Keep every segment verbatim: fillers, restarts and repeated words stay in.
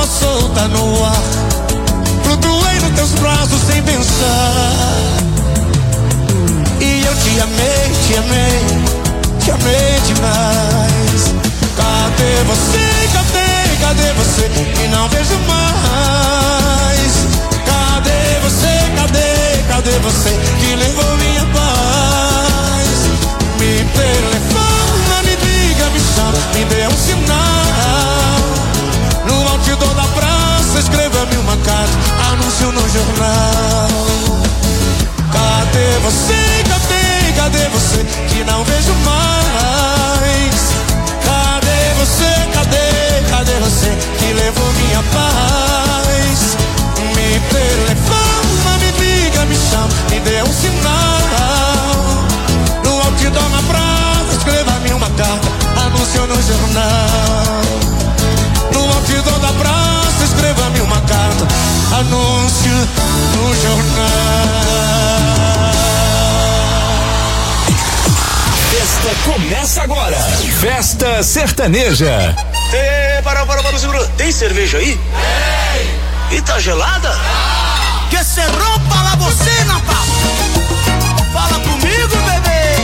água solta no ar. Flutuei nos teus braços sem pensar. E eu te amei, te amei, te amei demais. Cadê você, cadê, cadê você que não vejo mais? Cadê você, cadê, cadê você que levou minha paz? Me telefona, me liga, me chama, me dê um sinal. No outdoor da praça, escreva-me uma carta, anúncio no jornal. Cadê você, cadê, cadê você que não vejo mais? Cadê você, cadê, cadê você que levou minha paz? Me telefona, me liga, me chama, me dê um sinal. No outdoor na praça, escreva-me uma carta, anúncio no jornal. No outdoor da praça, escreva-me uma carta, anúncio no jornal. Festa começa agora. Festa sertaneja. Ê, para, para, para, segura. Tem cerveja aí? Tem. E tá gelada? Ah. Que se rompa la bocina, papo. Fala comigo, bebê.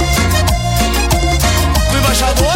O embaixador.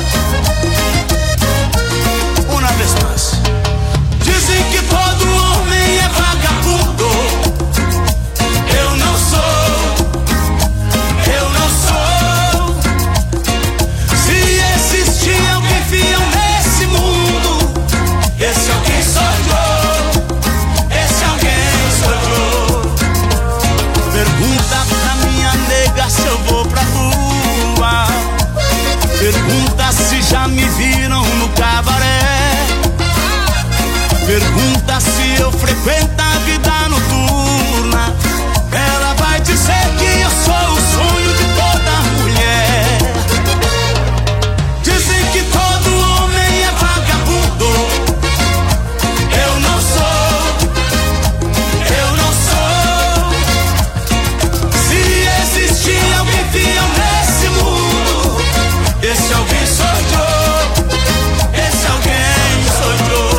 Uma vez mais. Dizem que todo homem é vagabundo. Eu não sou. Eu não sou. Se existir alguém fiel nesse mundo, esse alguém sou eu. Esse alguém sou eu. Pergunta pra minha nega se eu vou pra rua. Pergunta se já me viram no cabaré. Pergunta se eu frequento a vida noturna. Ela vai dizer que eu sou o sonho de toda mulher. Dizem que todo homem é vagabundo. Eu não sou. Eu não sou. Se existir alguém fiel nesse mundo, esse alguém sou eu. Esse alguém sou eu.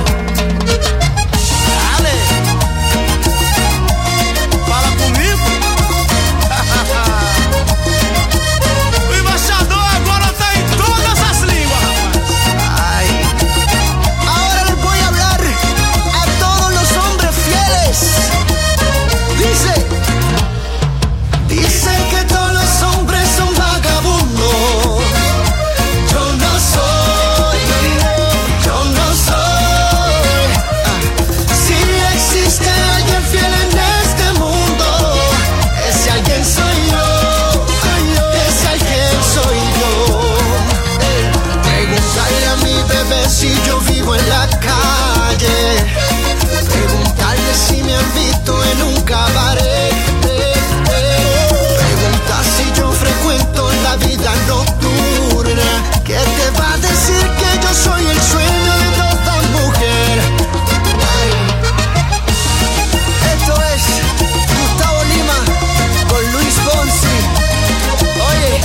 Si yo vivo en la calle, preguntarle si me han visto en un cabaret, preguntar si yo frecuento la vida nocturna, que te va a decir que yo soy el sueño de toda mujer. Esto es Gustavo Lima con Luis Fonsi. Oye,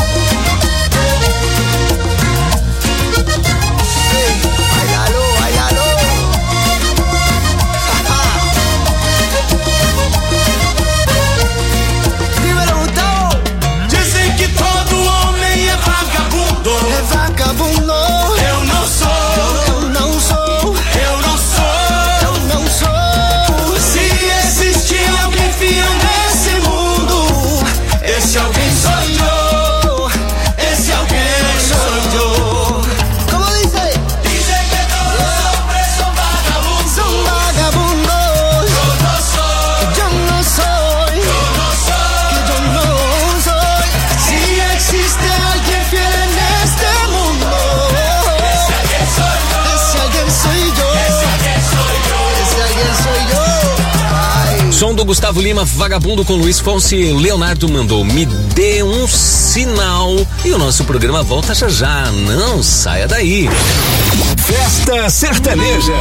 som do Gustavo Lima, Vagabundo com Luiz Fonsi. Leonardo mandou, me dê um sinal. E o nosso programa volta já já, não saia daí. Festa sertaneja.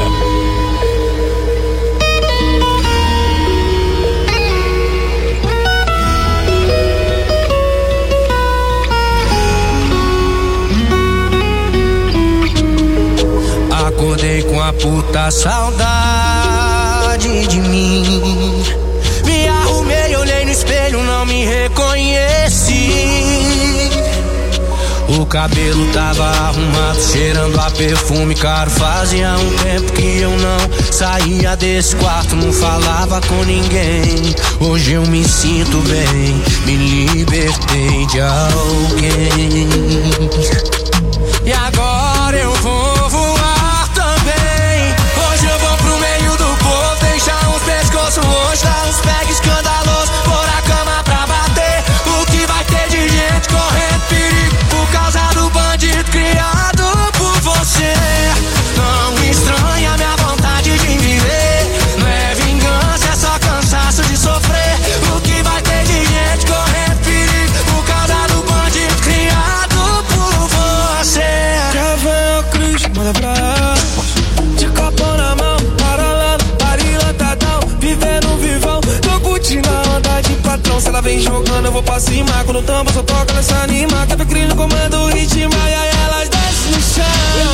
acordei com a puta saudade de mim. Me arrumei, olhei no espelho, não me reconheci. O cabelo tava arrumado, cheirando a perfume caro. Fazia um tempo que eu não saía desse quarto, não falava com ninguém. Hoje eu me sinto bem, me libertei de alguém. E agora eu vou voar também. Hoje eu vou pro meio do povo, deixar uns pescoços roxos, dar uns pegs escandalosos, pôr a cama pra bater. O que vai ter de gente correndo perigo por causa do bandido criado por você. Não estranha minha vontade de viver. Não é vingança, é só cansaço de sofrer. O que vai ter de gente correndo perigo por causa do bandido criado por você. Cavão Cruz, manda pra lá. De copo na mão, paralelo, parilantadão. Vivendo vivão, tô curtindo a onda de patrão. Se ela vem jogando, eu vou pra cima. Quando o tambor só toca nessa anima. Quer ver crime no comando, o ritmo. E aí elas descem no chão.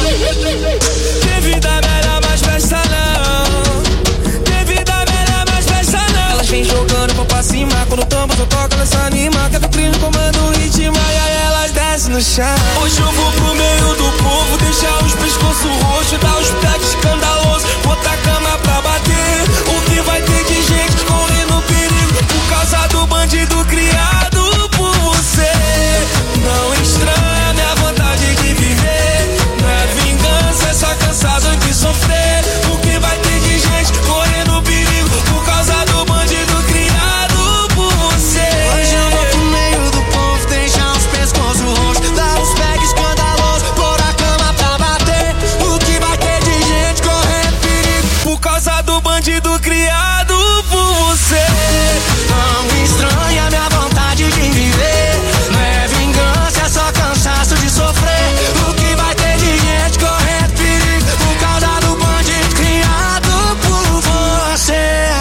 Tem vida melhor, mas festa não. Tem vida melhor, mas festa não. Elas vem jogando, eu vou pra cima. Quando o tambor só toca nessa anima. Quer ver crime no comando, o ritmo. E aí elas descem no chão. Hoje eu vou pro meio do povo, deixar os pescoços roxos, dar os pés escandalosos, botar a cama pra bater. O que vai ter de gente correndo perigo por causa do bandido criado por você. Não estranha minha vontade de viver. Não é vingança, é só cansado de sofrer. O que vai ter de gente correndo perigo por causa do bandido criado por você. Hoje eu vou pro meio do povo, deixar uns pescoços roxos, dar uns pegs escandalosos, pôr a cama pra bater. O que vai ter de gente correndo perigo por causa do bandido criado por você. Não estranha minha vontade de viver. Não é vingança, é só cansaço de sofrer. O que vai ter de gente correndo perigo por causa do bandido criado por você.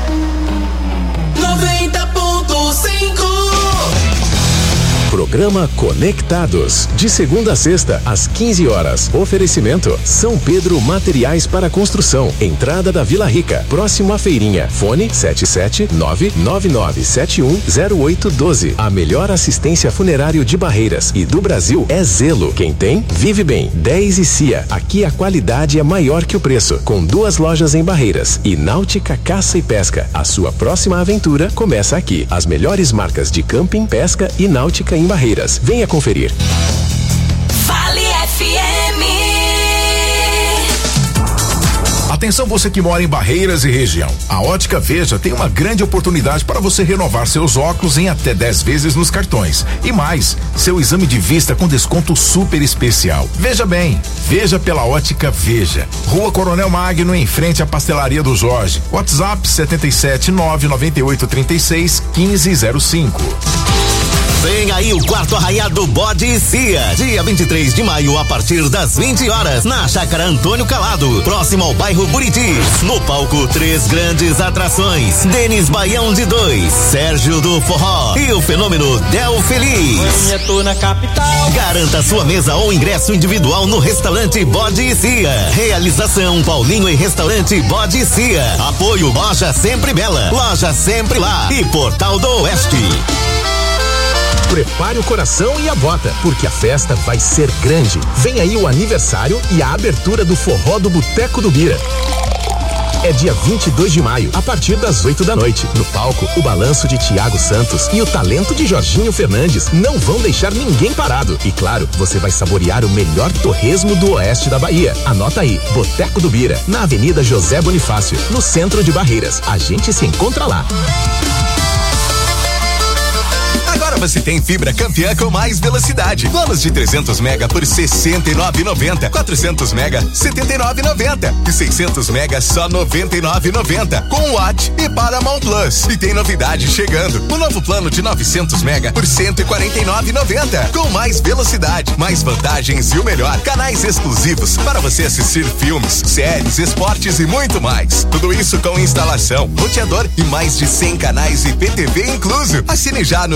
noventa ponto cinco. Programa Conectados, de segunda a sexta, às quinze horas. Oferecimento São Pedro Materiais para Construção, entrada da Vila Rica, próximo à feirinha. Fone sete sete nove nove nove sete um zero oito um dois. A melhor assistência funerário de Barreiras e do Brasil é Zelo. Quem tem, vive bem. dez e Cia, aqui a qualidade é maior que o preço, com duas lojas em Barreiras. E Náutica Caça e Pesca, a sua próxima aventura começa aqui. As melhores marcas de camping, pesca e náutica em Barreiras. Venha conferir. Vale F M. Atenção você que mora em Barreiras e região. A Ótica Veja tem uma grande oportunidade para você renovar seus óculos em até dez vezes nos cartões. E mais, seu exame de vista com desconto super especial. Veja bem, veja pela Ótica Veja. Rua Coronel Magno, em frente à Pastelaria do Jorge. WhatsApp sete sete nove nove oito três seis um cinco zero cinco. Vem aí o quarto arraiá do Bode e Cia, dia vinte e três de maio, a partir das vinte horas, na Chácara Antônio Calado, próximo ao bairro Buritis. No palco, três grandes atrações: Denis Baião de dois, Sérgio do Forró e o fenômeno Del Feliz. Eu tô na capital. Garanta sua mesa ou ingresso individual no restaurante Bode e Cia. Realização Paulinho e Restaurante Bode e Cia. Apoio Loja Sempre Bela, Loja Sempre Lá e Portal do Oeste. Prepare o coração e a bota, porque a festa vai ser grande. Vem aí o aniversário e a abertura do Forró do Boteco do Bira. É dia vinte e dois de maio, a partir das oito da noite. No palco, o balanço de Tiago Santos e o talento de Jorginho Fernandes não vão deixar ninguém parado. E claro, você vai saborear o melhor torresmo do oeste da Bahia. Anota aí, Boteco do Bira, na Avenida José Bonifácio, no centro de Barreiras. A gente se encontra lá. Agora você tem fibra campeã com mais velocidade. Planos de trezentos mega por sessenta e nove reais e noventa centavos. quatrocentos mega, setenta e nove reais e noventa centavos. E seiscentos mega, só noventa e nove reais e noventa centavos. Com Watt e Paramount Plus. E tem novidade chegando. O novo plano de novecentos mega por cento e quarenta e nove reais e noventa centavos. Com mais velocidade, mais vantagens e o melhor, canais exclusivos para você assistir filmes, séries, esportes e muito mais. Tudo isso com instalação, roteador e mais de cem canais I P T V incluso. Assine já no nosso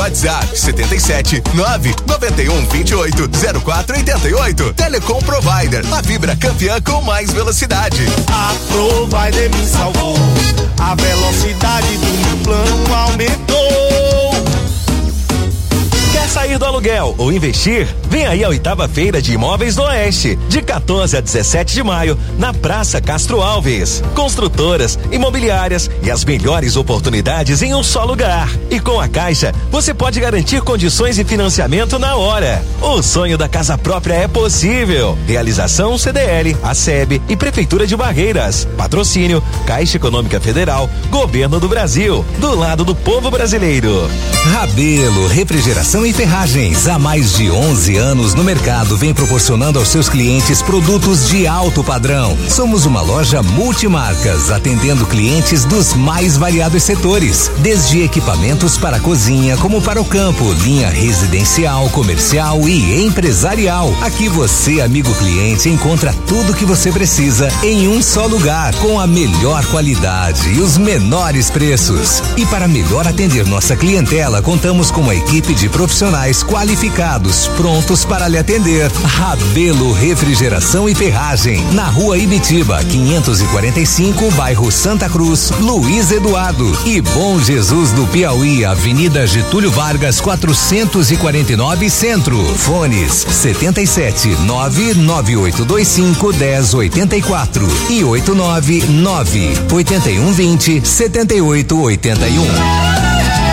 WhatsApp setenta e sete nove noventa e um vinte e oito zero quatro oitenta e oito. Telecom Provider, a fibra campeã com mais velocidade. A Provider me salvou, a velocidade do meu plano aumentou. Quer sair do aluguel ou investir? Vem aí a oitava Feira de Imóveis do Oeste, de quatorze a dezessete de maio, na Praça Castro Alves. Construtoras, imobiliárias e as melhores oportunidades em um só lugar. E com a Caixa, você pode garantir condições de financiamento na hora. O sonho da casa própria é possível. Realização C D L, A S E B e Prefeitura de Barreiras. Patrocínio Caixa Econômica Federal, Governo do Brasil, do lado do povo brasileiro. Rabelo, refrigeração e ferragens. Há mais de onze anos no mercado, vem proporcionando aos seus clientes produtos de alto padrão. Somos uma loja multimarcas, atendendo clientes dos mais variados setores, desde equipamentos para a cozinha como para o campo, linha residencial, comercial e empresarial. Aqui você, amigo cliente, encontra tudo que você precisa em um só lugar, com a melhor qualidade e os menores preços. E para melhor atender nossa clientela, contamos com uma equipe de profissionais qualificados, prontos para lhe atender. Rabelo Refrigeração e Ferragem, na Rua Ibitiba, quinhentos e quarenta e cinco, bairro Santa Cruz, Luiz Eduardo. E Bom Jesus do Piauí, Avenida Getúlio Vargas, quatrocentos e quarenta e nove, Centro. Fones setenta e sete nove nove oito dois cinco dez oitenta e quatro e oito nove nove oitenta e um vinte setenta e oito oitenta e um.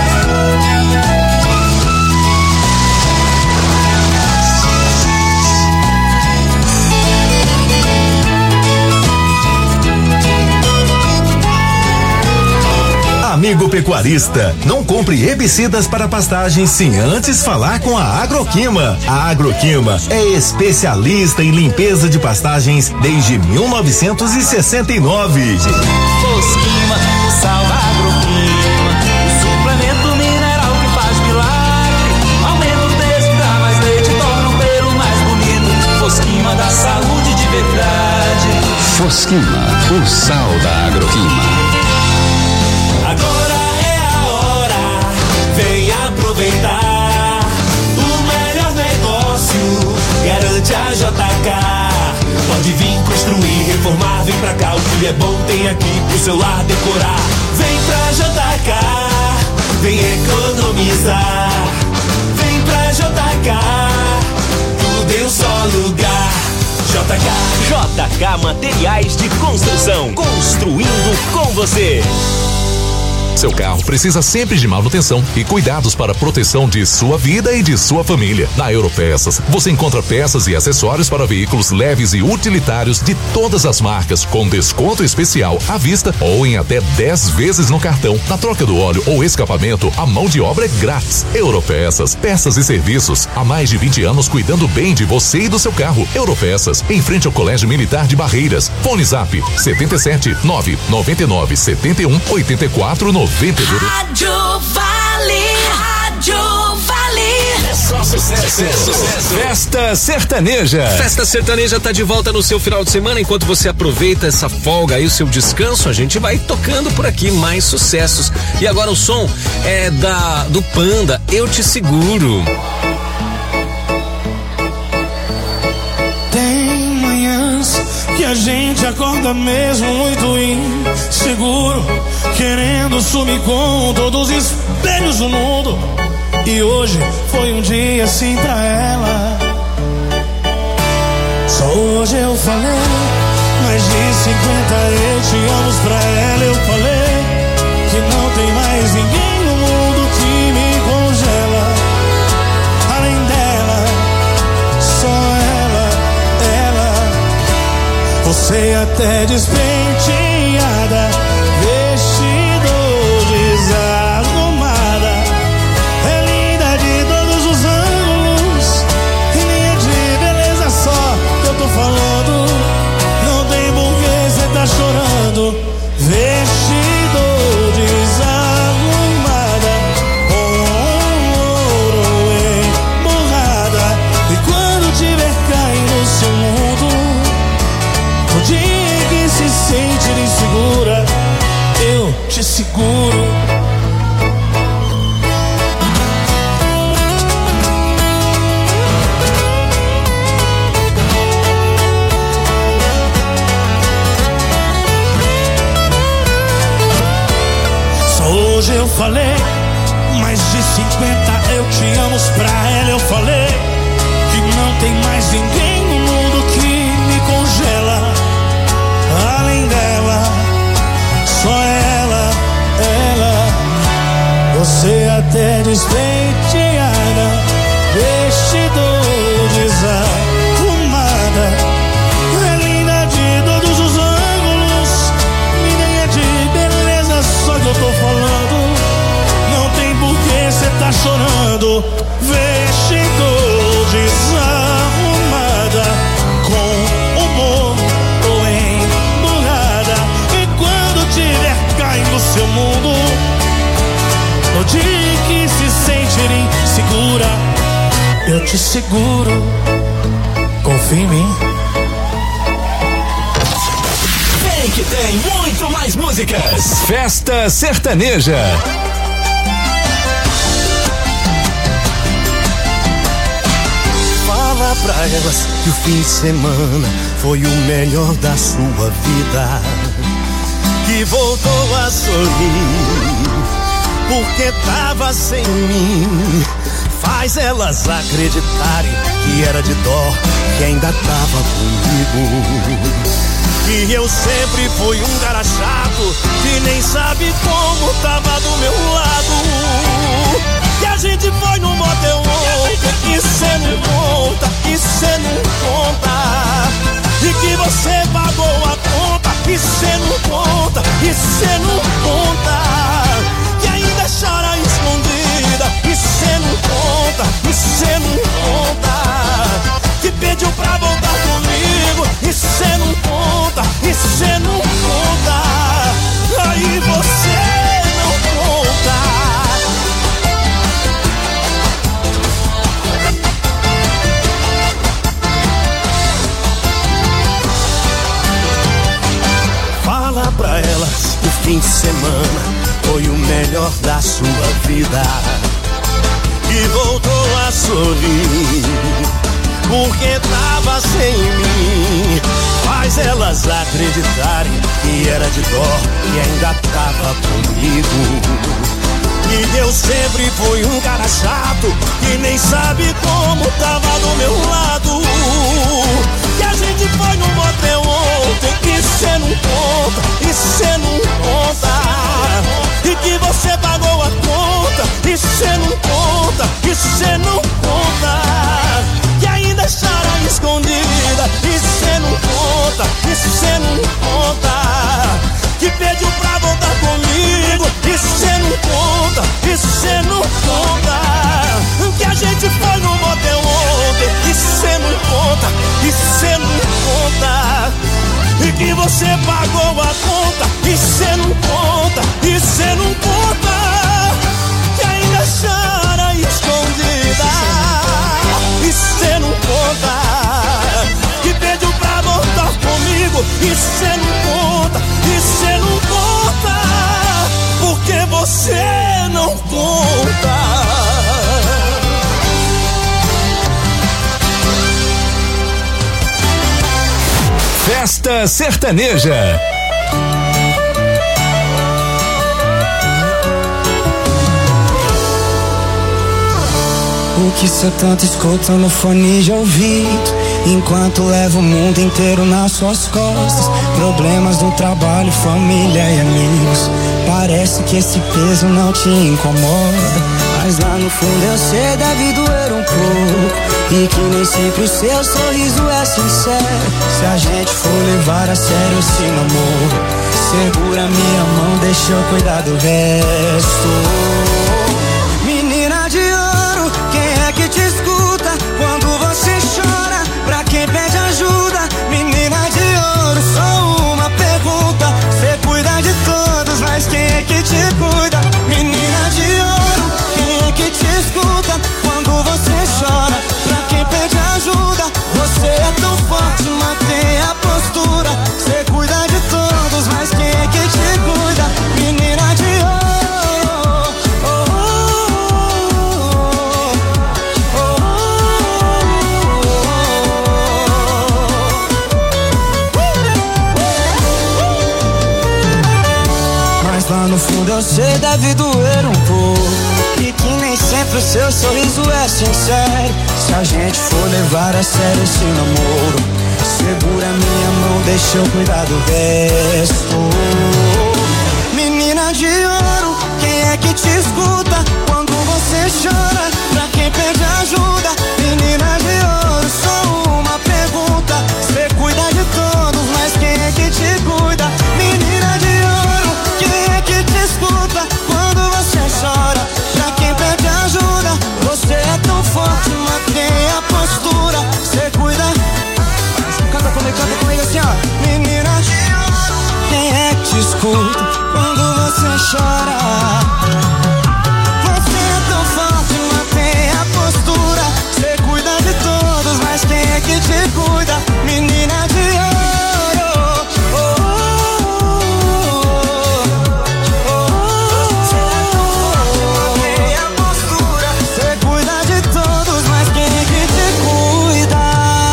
Amigo pecuarista, não compre herbicidas para pastagens sem antes falar com a Agroquima. A Agroquima é especialista em limpeza de pastagens desde mil novecentos e sessenta e nove. Fosquima, sal da Agroquima, o suplemento mineral que faz milagre. Aumenta o peso, dá mais leite, torna o pelo mais bonito. Fosquima da saúde de verdade. Fosquima, o sal da Agroquima. Agora é a hora, vem aproveitar. O melhor negócio garante a J K. Pode vir construir, reformar, vem pra cá. O que é bom tem aqui pro seu lar decorar. Vem pra J K, vem economizar. Vem pra J K, tudo em um só lugar. J K. J K Materiais de Construção, construindo com você. Seu carro precisa sempre de manutenção e cuidados para a proteção de sua vida e de sua família. Na Europeças, você encontra peças e acessórios para veículos leves e utilitários de todas as marcas, com desconto especial à vista ou em até dez vezes no cartão. Na troca do óleo ou escapamento, a mão de obra é grátis. Europeças, peças e serviços. Há mais de vinte anos cuidando bem de você e do seu carro. Europeças, em frente ao Colégio Militar de Barreiras. Fone Zap setenta e sete nove noventa e nove setenta e um oitenta e quatro noventa. Rádio Vale, Rádio Vale. É só sucesso. Festa Sertaneja. Festa Sertaneja tá de volta no seu final de semana. Enquanto você aproveita essa folga aí, o seu descanso, a gente vai tocando por aqui mais sucessos. E agora o som é da do Panda, Eu Te Seguro. Tem manhãs que a gente acorda mesmo muito inseguro, querendo sumir com todos os espelhos do mundo. E hoje foi um dia assim pra ela. Só hoje eu falei mais de cinquenta eu te amo pra ela. Eu falei que não tem mais ninguém no mundo que me congela. Além dela, só ela, ela. Você até despenteada, vestido desarrumada, é linda de todos os ângulos, e linha de beleza só que eu tô falando. Não tem porquê cê tá chorando. Vestido desarrumada, com ouro emburrada, e quando tiver caindo no seu mundo, no dia que se sente insegura, eu te seguro. hoje eu falei, mais de cinquenta eu te amo pra ela eu falei, que não tem mais ninguém no mundo que me congela, além dela, só ela, ela. Você até despenteada, vestido desarrumada, é linda de todos os ângulos, menina de beleza, só que eu tô falando, não tem por que cê tá chorando. Vestido desarrumada, com humor ou emburrada, e quando tiver caindo seu mundo, no dia que se sentir insegura, eu te seguro, confia em mim. Vem que tem muito mais músicas. Festa Sertaneja. Fala pra elas que o fim de semana foi o melhor da sua vida, que voltou a sorrir porque tava sem mim. Faz elas acreditarem que era de dó, que ainda tava comigo, que eu sempre fui um cara chato, que nem sabe como tava do meu lado, que a gente foi no motel ontem, e cê não conta, e cê não conta, e que você pagou a conta, e cê não conta, e cê não conta, que ainda chora escondida, e cê não conta, e cê não conta, que pediu pra voltar comigo, e cê não conta, e cê não conta, aí você não conta. Fala pra elas que o fim de semana foi o melhor da sua vida, que voltou a sorrir porque tava sem mim. Faz elas acreditarem que era de dó, que ainda tava comigo, que eu sempre fui um cara chato, que nem sabe como tava do meu lado, que a gente foi no motel ontem, que cê não conta, e cê não conta, e que você pagou a conta, e cê não conta, e cê não conta, que ainda chora escondida, e cê não conta, e cê não conta, que pediu pra voltar comigo, e cê não conta, e cê não conta, que a gente foi no motel ontem, e cê não conta, e cê não conta, e que você pagou a conta, e cê não conta, e cê não conta, que ainda chora escondida, e cê não conta, que pediu pra voltar comigo, e cê não conta, e cê não conta, porque você não conta. Festa Sertaneja. O que cê tanto escuta no fone de ouvido, enquanto leva o mundo inteiro nas suas costas? Problemas do trabalho, família e amigos, parece que esse peso não te incomoda, mas lá no fundo eu sei deve doer um pouco, e que nem sempre o seu sorriso é sincero. Se a gente for levar a sério esse namoro, segura minha mão, deixa eu cuidar do resto. Menina de ouro, quem é que te escuta quando você chora? Pra quem pede ajuda, menina de ouro, só uma pergunta, cê cuida de todos, mas quem é que te cuida? Menina de ouro, quem é que te escuta quando você chora? Pra quem pede ajuda, você é tão forte, mantém a postura, cê cuida de todos, mas quem é que te cuida? Menina de ouro, oh, oh, oh. lá no fundo eu sei deve doer um pouco. E que nem sempre o seu sorriso é sincero. Se a gente for levar a sério esse namoro, segura minha mão, deixa eu cuidar do resto. Menina de ouro, quem é que te escuta quando você chora? Pra quem pede ajuda? Menina de ouro, só uma pergunta. Você cuida de todos, mas quem é que te cuida? Menina de ouro, quem é que te escuta quando você chora? Pra quem pede ajuda? Você é tão forte, mantém a postura. Você cuida. Canta comigo, canta comigo assim, ó. Menina de ouro, quem é que te escuta quando você chora? Você é tão forte, mantém a postura. Você cuida de todos, mas quem é que te cuida? Menina de ouro. Oh, oh, oh, oh. Você é tão forte, mantém a postura. Você cuida de todos, mas quem é que te cuida?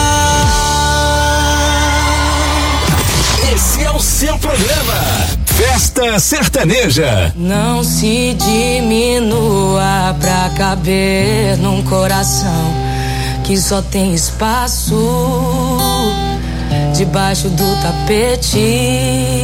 Esse é o seu programa Festa Sertaneja. Não se diminua pra caber num coração que só tem espaço debaixo do tapete.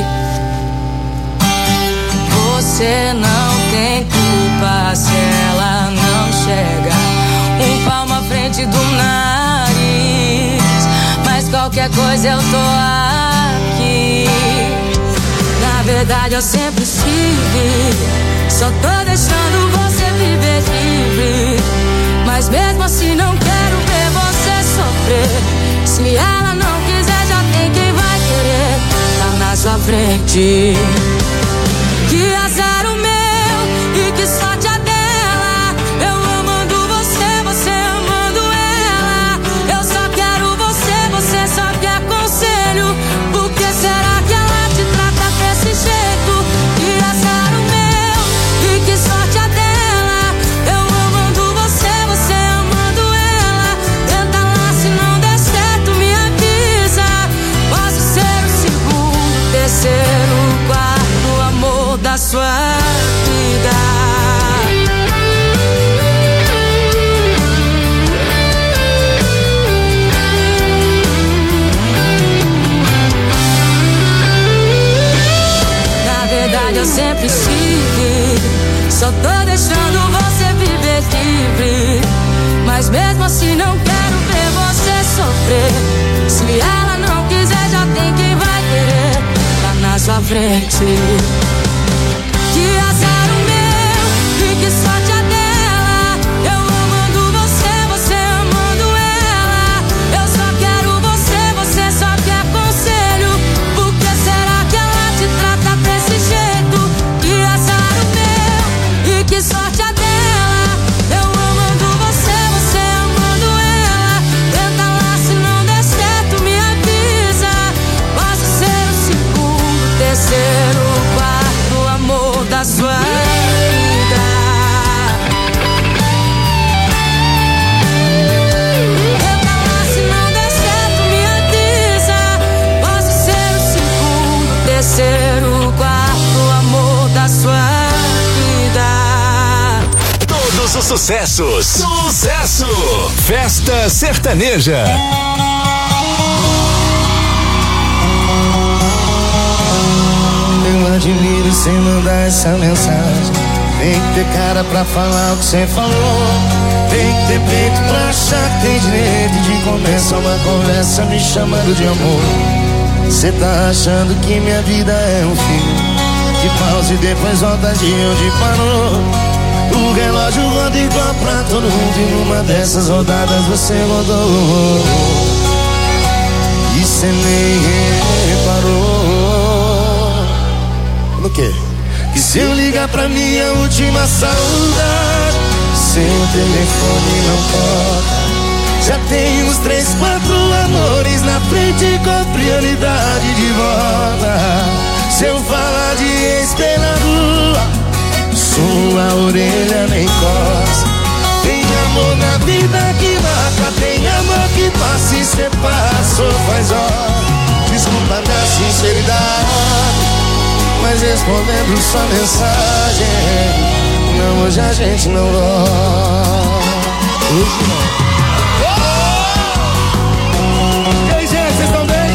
Você não tem culpa se ela não chega um palmo à frente do nariz, mas qualquer coisa eu tô aqui. Na verdade eu sempre estive, só tô deixando você viver livre. Mas mesmo assim não quero ver você sofrer. Se ela não quiser já tem quem vai querer. Tá na sua frente. Que azar o meu e que sorte a dela. Eu amando você, você amando ela. Eu só quero você, você só quer conselho. Por que será que ela te trata desse jeito? Que azar o meu e que sorte a dela. Eu amando você, você amando ela. Tenta lá, se não der certo me avisa. Posso ser o segundo, terceiro, quarto amor da sua vida. Na verdade eu sempre estive, só tô deixando você viver livre. Mas mesmo assim não quero ver você sofrer. Se ela não quiser já tem quem vai querer. Tá na sua frente. Que azar o meu e que sorte a dela. Eu amando você, você amando ela. Eu só quero você, você só quer conselho. Por que será que ela te trata desse jeito? Que azar o meu e que sorte a dela. Eu amando você, você amando ela. Tenta lá, se não der certo me avisa. Posso ser o segundo, terceiro, quarto amor da sua vida. Tenta lá, se não der certo me avisa. Posso ser o segundo, terceiro, quarto amor da sua vida. Todos os sucessos. Sucesso! Festa Sertaneja. Eu admiro cê mandar essa mensagem. Tem que ter cara pra falar o que cê falou. Tem que ter peito pra achar que tem direito de começar uma conversa me chamando de amor. Cê tá achando que minha vida é um filme que pausa e depois volta de onde parou. O relógio roda igual pra todo mundo e numa dessas rodadas você rodou. E cê nem reparou. No quê? Que se eu ligar pra minha última saudade, seu telefone não toca. Já tem uns três, quatro amores na frente com prioridade de volta. Se eu falar de esperado, sua orelha nem coça. Tem amor na vida que mata, tem amor que passa e cê passou faz hora. Desculpa minha sinceridade, mas respondendo sua mensagem. Não, hoje a gente não volta. Hoje não. E aí, gente, vocês estão bem?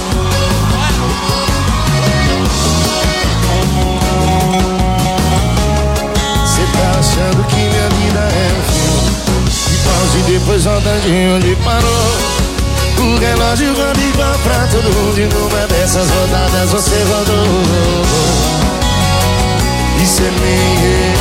Cê tá achando que minha vida é um filme de pausa e depois volta de onde parou. O relógio roda igual pra todo mundo e numa dessas rodadas você rodou. E cê nem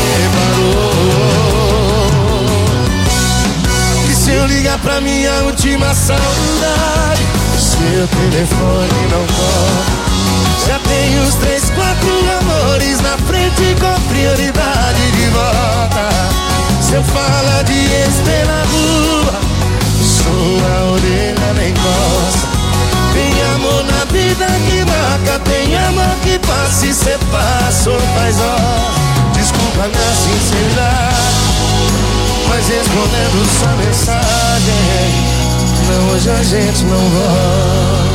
reparou. E se eu ligar pra minha última saudade, seu telefone não toca. Já tem os três, quatro amores na frente com prioridade de volta. Se eu falar de ex na rua, sua orelha nem gosta. Tem amor na vida que marca, tem amor que passa e cê passou faz hora. Desculpa minha sinceridade, mas respondendo sua mensagem, não, hoje a gente não volta.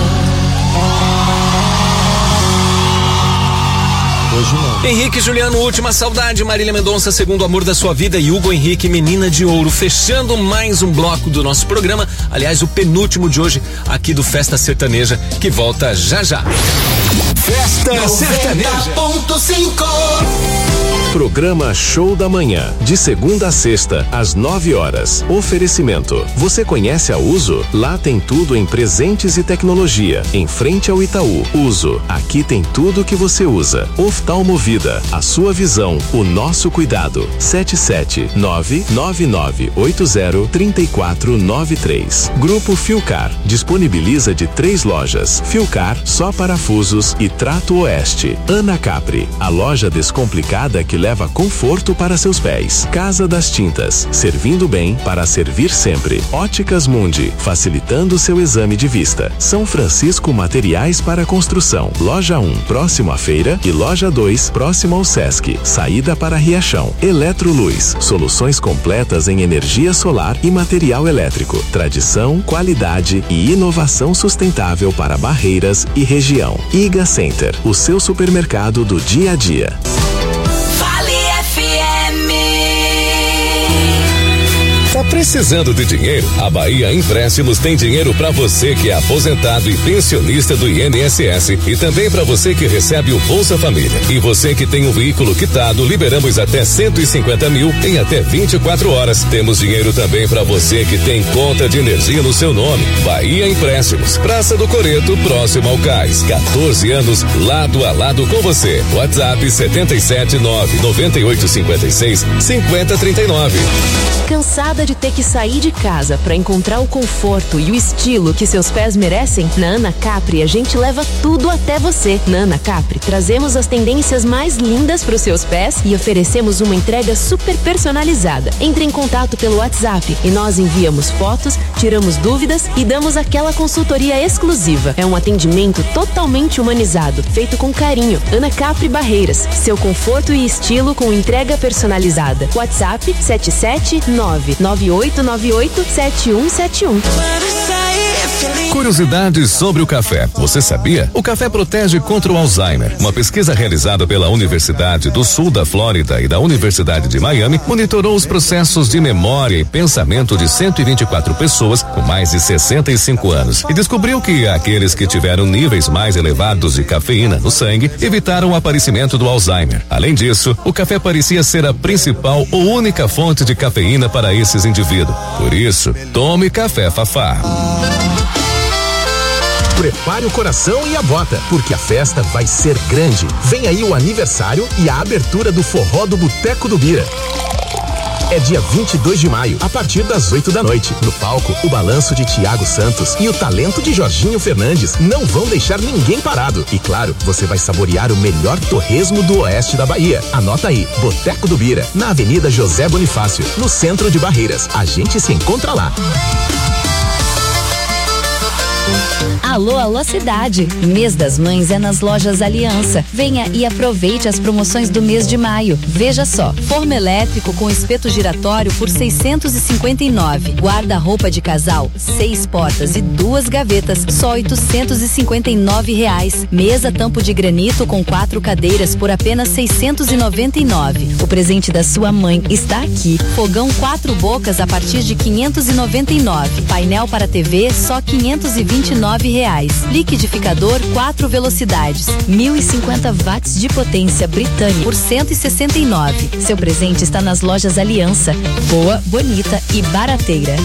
Hoje não. Henrique e Juliano, Última Saudade. Marília Mendonça, Segundo Amor da Sua Vida. E Hugo Henrique, Menina de Ouro. Fechando mais um bloco do nosso programa. Aliás, o penúltimo de hoje aqui do Festa Sertaneja, que volta já já. Festa Sertaneja ponto cinco. Programa Show da Manhã, de segunda a sexta, às nove horas. Oferecimento. Você conhece a Uso? Lá tem tudo em presentes e tecnologia. Em frente ao Itaú. Uso. Aqui tem tudo que você usa. Oftalmovida. A sua visão, o nosso cuidado. sete sete nove nove nove oito zero três quatro nove três. Grupo Filcar. Disponibiliza de três lojas. Filcar, só parafusos e Trato Oeste. Ana Capri. A loja descomplicada que leva conforto para seus pés. Casa das Tintas, servindo bem para servir sempre. Óticas Mundi, facilitando seu exame de vista. São Francisco Materiais para Construção. Loja um, próximo à feira, e Loja dois, próximo ao Sesc. Saída para Riachão. Eletroluz, soluções completas em energia solar e material elétrico. Tradição, qualidade e inovação sustentável para Barreiras e região. Iga Center, o seu supermercado do dia a dia. Tá precisando de dinheiro? A Bahia Empréstimos tem dinheiro para você que é aposentado e pensionista do I N S S e também para você que recebe o Bolsa Família. E você que tem um veículo quitado, liberamos até cento e cinquenta mil em até vinte e quatro horas. Temos dinheiro também para você que tem conta de energia no seu nome. Bahia Empréstimos, Praça do Coreto, próximo ao Cais. quatorze anos, lado a lado com você. WhatsApp sete sete nove nove oito cinco seis cinco zero três nove. Cansada de ter que sair de casa para encontrar o conforto e o estilo que seus pés merecem? Na Ana Capri a gente leva tudo até você. Na Ana Capri trazemos as tendências mais lindas para os seus pés e oferecemos uma entrega super personalizada. Entre em contato pelo WhatsApp e nós enviamos fotos, tiramos dúvidas e damos aquela consultoria exclusiva. É um atendimento totalmente humanizado, feito com carinho. Ana Capri Barreiras, seu conforto e estilo com entrega personalizada. WhatsApp sete sete nove nove oito nove oito sete um sete um. Curiosidades sobre o café. Você sabia? O café protege contra o Alzheimer. Uma pesquisa realizada pela Universidade do Sul da Flórida e da Universidade de Miami monitorou os processos de memória e pensamento de cento e vinte e quatro pessoas com mais de sessenta e cinco anos e descobriu que aqueles que tiveram níveis mais elevados de cafeína no sangue evitaram o aparecimento do Alzheimer. Além disso, o café parecia ser a principal ou única fonte de cafeína para esses indivíduos. Por isso, tome café Fafá. Prepare o coração e a bota, porque a festa vai ser grande. Vem aí o aniversário e a abertura do Forró do Boteco do Bira. É dia vinte e dois de maio, a partir das oito da noite. No palco, o balanço de Tiago Santos e o talento de Jorginho Fernandes não vão deixar ninguém parado. E claro, você vai saborear o melhor torresmo do oeste da Bahia. Anota aí, Boteco do Bira, na Avenida José Bonifácio, no centro de Barreiras. A gente se encontra lá. Alô, alô cidade. Mês das Mães é nas lojas Aliança. Venha e aproveite as promoções do mês de maio. Veja só, forno elétrico com espeto giratório por seiscentos e cinquenta e nove. Guarda-roupa de casal, seis portas e duas gavetas, só oitocentos e cinquenta e nove reais. Mesa tampo de granito com quatro cadeiras por apenas seiscentos e noventa e nove. O presente da sua mãe está aqui. Fogão quatro bocas a partir de quinhentos e noventa e nove. Painel para T V só quinhentos e vinte e nove reais. Liquidificador quatro velocidades, mil e cinquenta watts de potência britânica por cento e sessenta e nove. Seu presente está nas lojas Aliança. Boa, bonita e barateira.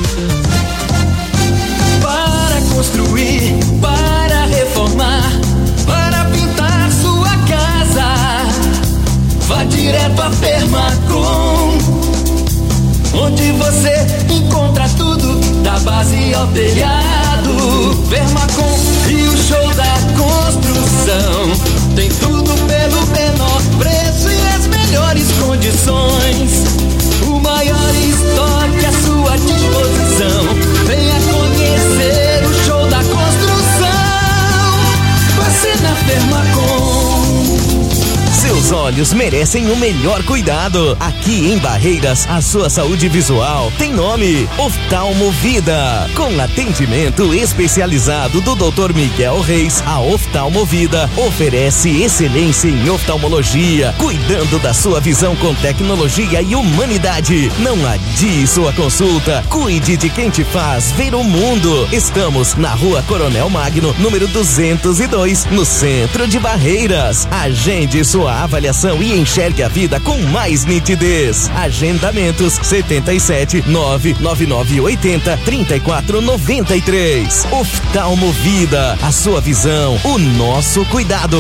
Para construir, para reformar, para pintar sua casa, vá direto a Fermacom, onde você encontra tudo, da base ao telhado. Fermacom e o show da construção, tem tudo pelo menor preço e as melhores condições. O maior estoque à sua disposição. Venha conhecer o show da construção, você na Fermacom. Seus olhos merecem o melhor cuidado. Aqui em Barreiras, a sua saúde visual tem nome: Oftalmovida. Com atendimento especializado do doutor Miguel Reis, a Oftalmovida oferece excelência em oftalmologia, cuidando da sua visão com tecnologia e humanidade. Não adie sua consulta. Cuide de quem te faz ver o mundo. Estamos na Rua Coronel Magno, número duzentos e dois, no centro de Barreiras. Agende sua avaliação e enxergue a vida com mais nitidez. Agendamentos setenta e sete, nove nove nove oito zero, três quatro nove três. Oftalmovida, a sua visão, o nosso cuidado.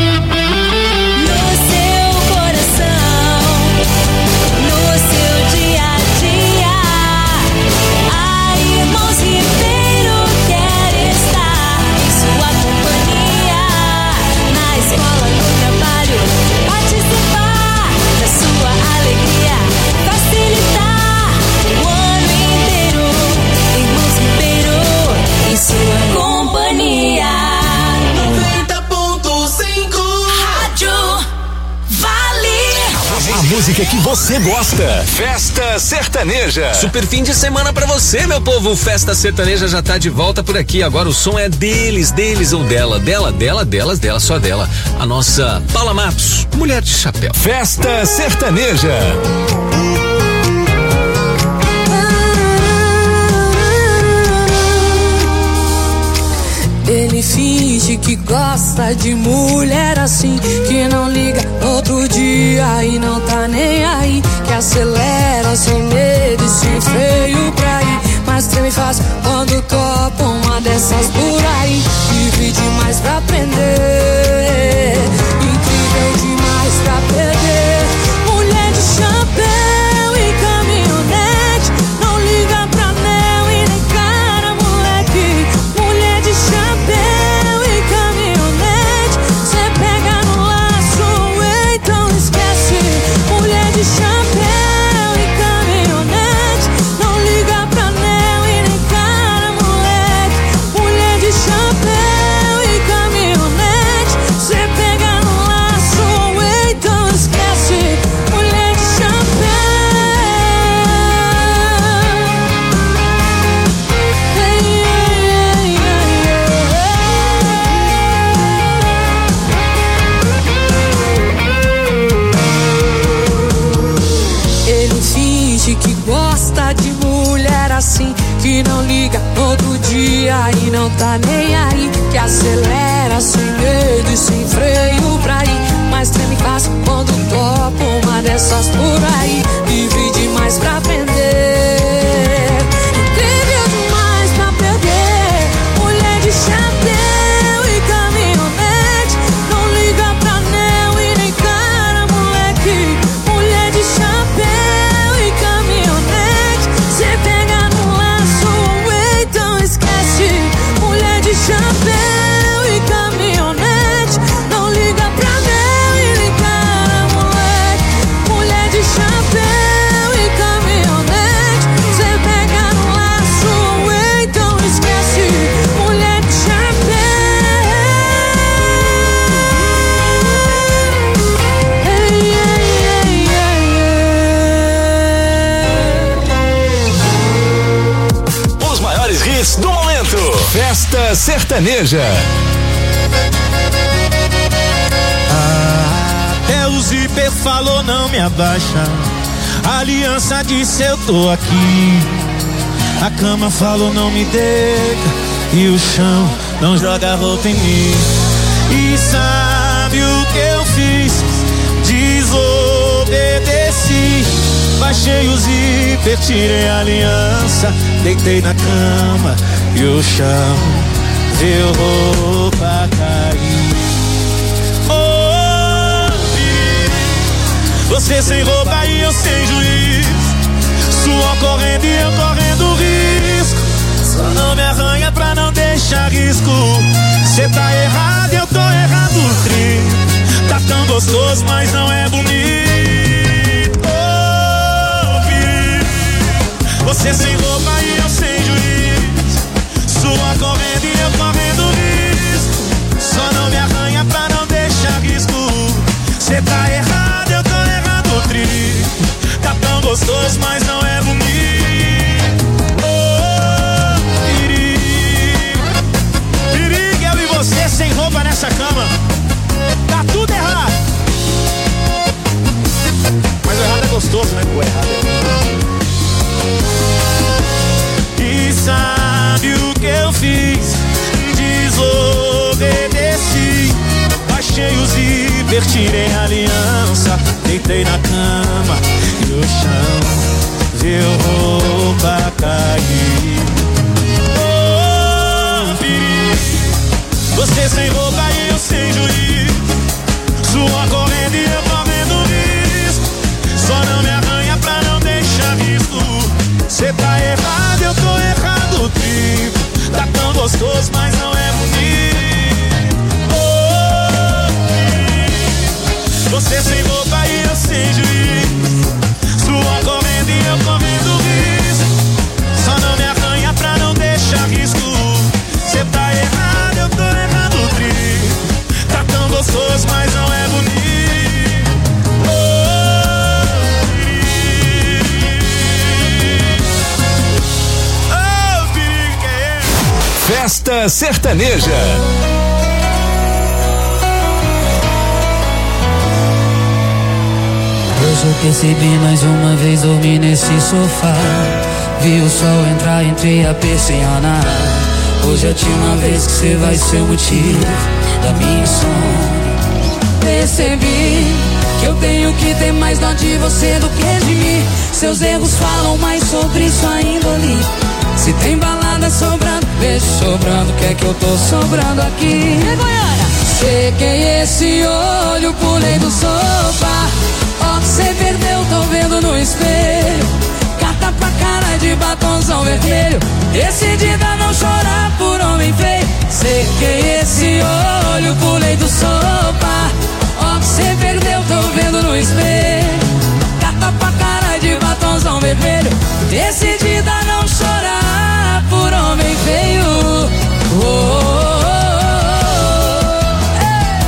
Música que você gosta. Festa Sertaneja. Super fim de semana pra você, meu povo. Festa Sertaneja já tá de volta por aqui. Agora o som é deles, deles ou dela. Dela, dela, delas, dela, só dela. A nossa Paula Matos, mulher de chapéu. Festa Sertaneja. Ele finge que gosta de mulher assim, que não liga outro dia e não tá nem aí, que acelera sem medo e sem freio pra ir, mas treme fácil quando topa uma dessas por aí. Vive demais pra aprender, incrível demais pra perder. Mulher de chapéu e caminhonete, não liga pra anel e nem cara, moleque. Mulher de chapéu e caminhonete, cê pega no laço, então esquece. Mulher de chapéu e caminhonete, não liga pra anel e nem cara, moleque. Mulher de chapéu e caminhonete, cê pega no laço, então esquece. Mulher de chapéu. Ele finge que gosta de mulher assim, que não liga outro dia e não tá nem aí, que acelera sem medo e sem freio pra ir, mas treme fácil quando topa uma dessas por aí. Vive demais pra aprender, incrível demais pra perder. Mulher de chapéu e caminhonete, não liga pra anel e nem cara, moleque. Mulher de chapéu e caminhonete, cê pega no laço, então esquece. Mulher de chapéu e Festa Sertaneja. Até o zíper falou não me abaixa. A aliança disse eu tô aqui. A cama falou não me deita. E o chão não joga roupa em mim. E sabe o que eu fiz? Desobedeci. Baixei o zíper, tirei a aliança. Deitei na cama e o chão viu roupa cair. Oh, você sem roupa e eu sem juiz. Suor correndo e eu correndo risco. Só não me arranha pra não deixar risco. Cê tá errado, eu tô errado o triplo. Tá tão gostoso, mas não é bonito. Oh, você sem roupa e eu sem juiz. Suor correndo e eu correndo risco. Só não me arranha pra não deixar risco. Cê tá errado, eu tô errado o triplo. Tá tão gostoso, mas não é bonito. Oh, perigo, perigo, eu e você sem roupa nessa cama. Tá tudo errado. Mas o errado é gostoso, né? O errado é. E sabe o que eu fiz? Desobedeci. Baixei o zíper, tirei a aliança. Deitei na cama e o chão viu roupa cair. Oh, perigo. Você sem roupa e eu sem juiz. Suor correndo e eu correndo risco. Só não me arranha pra não deixar risco. Cê tá errado, eu tô errado o triplo. Tá tão gostoso, mas não é bonito. Oh, você sem roupa e eu sem juiz. Suor correndo e eu correndo risco. Só não me arranha pra não deixar risco. Cê tá errado, eu tô errado o triplo. Tá tão gostoso, mas não é bonito. Oh, oh, perigo que é. Festa Sertaneja. Hoje eu percebi mais uma vez dormir nesse sofá. Vi o sol entrar entre a persiana. Hoje é a última vez que você vai ser o motivo da minha insônia. Percebi que eu tenho que ter mais dó de você do que de mim. Seus erros falam mais sobre sua índole. Se tem balada sobrando, beijo sobrando, quer que eu tô sobrando aqui? É Goiânia. Sequei esse olho, pulei do sofá. Ó, cê perdeu, tô vendo no espelho. Carta pra cara de batonzão vermelho. Decidida a não chorar por homem feio. Sequei esse olho, pulei do sofá. Ó, cê perdeu, tô vendo no espelho. Carta pra cara de batonzão vermelho. Decidida a não chorar por homem feio. Oh, oh, oh, oh.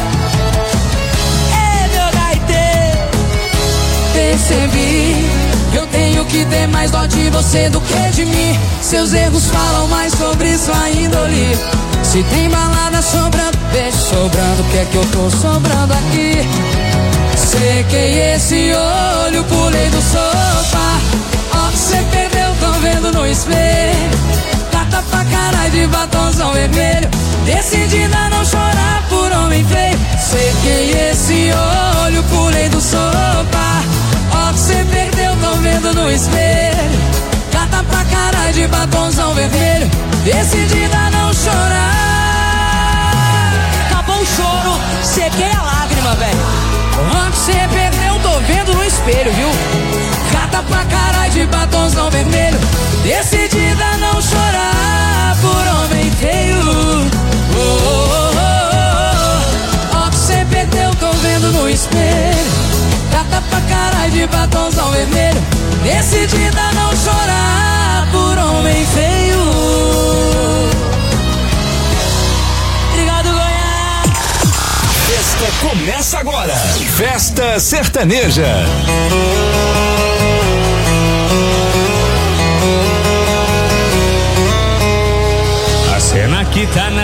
Ei, meu gaiteiro. Percebi que eu tenho que ter mais dó de você do que de mim. Seus erros falam mais sobre sua índole. Se tem balada sobrando, beijo sobrando, quer que eu tô sobrando aqui? Sequei esse olho, pulei do sofá. Ó, cê perdeu, tô vendo no espelho. Carta pra cara de batonzão vermelho. Decidida a não chorar por homem feio. Sequei esse olho, pulei do sofá. Ó, cê perdeu, tô vendo no espelho. Carta pra cara de batonzão vermelho. Decidida a não chorar. Acabou o choro, sequei a lágrima, velho. Ó, cê perdeu, tô vendo no espelho, viu? Carta pra cara de batonzão vermelho. Decidida a não chorar por homem feio. Oh, oh, oh, oh. Ó, cê perdeu, tô vendo no espelho. Carta pra cara de batonzão vermelho. Decidida a não chorar por homem feio. Obrigado, Goiás. Festa começa agora. Festa Sertaneja. A cena que tá na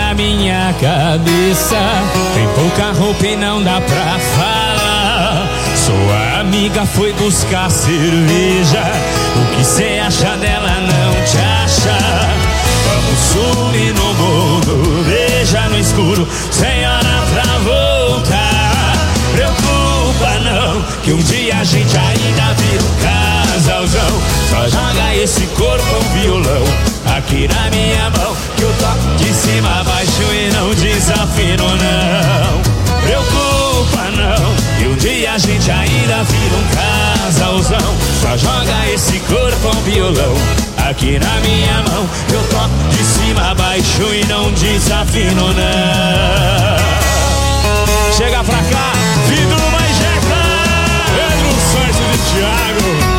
cabeça. Tem pouca roupa e não dá pra falar. Sua amiga foi buscar cerveja. O que cê acha dela não te acha. Vamos sumir no mundo, beija no escuro, sem hora pra voltar. Preocupa não, que um dia a gente ainda vira um casalzão. Só joga esse corpo um violão aqui na minha mão, que eu toco de cima a baixo e não desafino não. Preocupa não, que um dia a gente ainda vira um casalzão. Só joga esse corpo um violão aqui na minha mão, que eu toco de cima a baixo e não desafino não. Chega pra cá, Vidro Majeca, Pedro Santos e Thiago.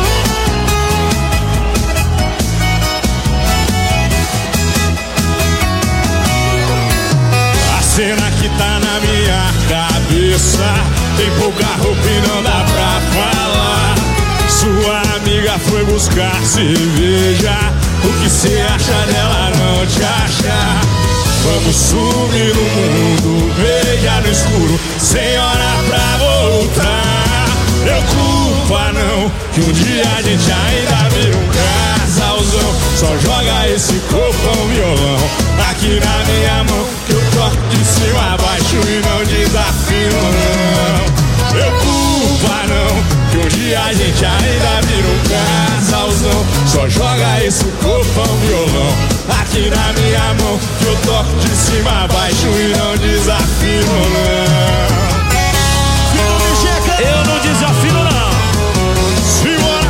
A cena que tá na minha cabeça, tem pouca roupa e não dá pra falar. Sua amiga foi buscar cerveja. O que cê acha dela não te acha. Vamos sumir no mundo, beija no escuro, sem hora pra voltar. Preocupa não, que um dia a gente ainda vira um casalzão. Só joga esse corpão violão aqui na minha mão, que eu toco de cima a baixo e não desafio não. Preocupa não, que um dia a gente ainda vira um casalzão. Só joga esse corpão violão aqui na minha mão, que eu toco de cima a baixo e não desafino não. Eu não desafino não. Simbora.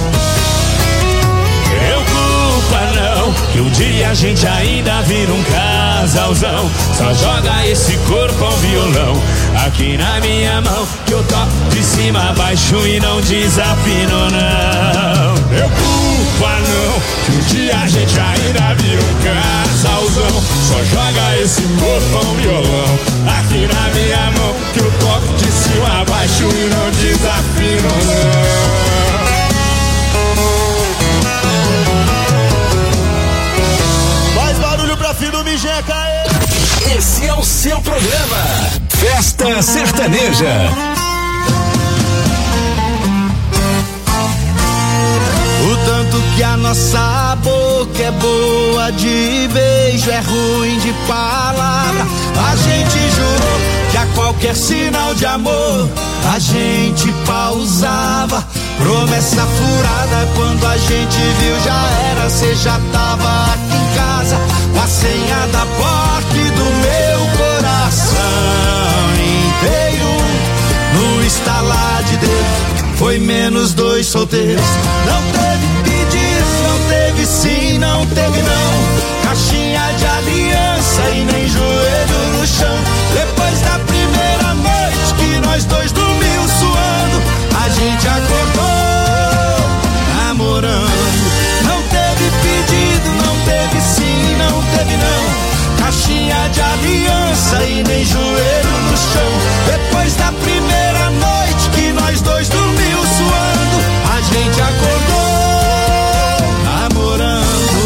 Preocupa não, que um dia a gente ainda vira um casalzão. Só joga esse corpão violão aqui na minha mão, que eu toco de cima a baixo e não desafino não. Preocupa não, que um dia a gente ainda vira um casalzão. Só joga esse corpão violão aqui na minha mão, que eu toco de cima a baixo e não desafino não. Faz barulho pra filho do Mijeca. Esse é o seu programa Festa Sertaneja. O tanto que a nossa boca é boa de beijo, é ruim de palavra. A gente jurou que a qualquer sinal de amor a gente pausava. Promessa furada, quando a gente viu já era, cê já tava aqui em casa, com a senha da porta do meu coração inteiro. No estalar de Deus, foi menos dois solteiros. Não teve pedido, não teve sim, não teve não. Caixinha de aliança e nem joelho no chão. Depois da primeira noite que nós dois dormimos suando, a gente acordou namorando. Não teve pedido, não teve sim, não teve não. Caixinha de aliança e nem joelho no chão. Depois da primeira noite que nós dois dormimos suando, a gente acordou namorando.